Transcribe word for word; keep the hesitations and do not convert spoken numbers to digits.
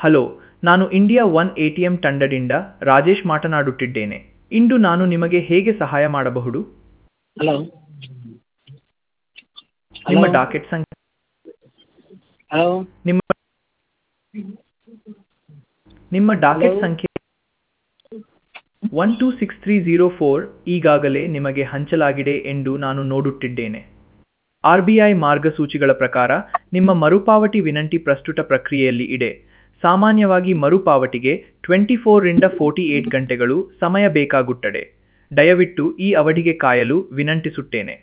Hello, ನಾನು India one ATM ತಂಡದಿಂದ ರಾಜೇಶ್ ಮಾತನಾಡುತ್ತಿದ್ದೇನೆ. ಇಂದು ನಾನು ನಿಮಗೆ ಹೇಗೆ ಸಹಾಯ ಮಾಡಬಹುದು? ಹಲೋ ನಿಮ್ಮ ಹಲೋ ಡಾಕೆಟ್ ಸಂಖ್ಯೆ ಹಲೋ ನಿಮ್ಮ ನಿಮ್ಮ ಹಲೋ ಡಾಕೆಟ್ ಸಂಖ್ಯೆ one two six three zero four ಈಗಾಗಲೇ ನಿಮಗೆ ಹಂಚಲಾಗಿದೆ ಎಂದು ನಾನು ನೋಡುತ್ತಿದ್ದೇನೆ. ಆರ್ ಬಿ ಐ ಮಾರ್ಗಸೂಚಿಗಳ ಪ್ರಕಾರ ನಿಮ್ಮ ಮರುಪಾವತಿ ವಿನಂತಿ ಪ್ರಸ್ತುತ ಪ್ರಕ್ರಿಯೆಯಲ್ಲಿ ಇದೆ. ಸಾಮಾನ್ಯವಾಗಿ ಮರುಪಾವತಿಗೆ ಟ್ವೆಂಟಿ ಫೋರ್ ರಿಂದ ಫೋರ್ಟಿ ಏಟ್ ಗಂಟೆಗಳು ಸಮಯ ಬೇಕಾಗುತ್ತದೆ. ದಯವಿಟ್ಟು ಈ ಅವಧಿಗೆ ಕಾಯಲು ವಿನಂತಿಸುತ್ತೇನೆ.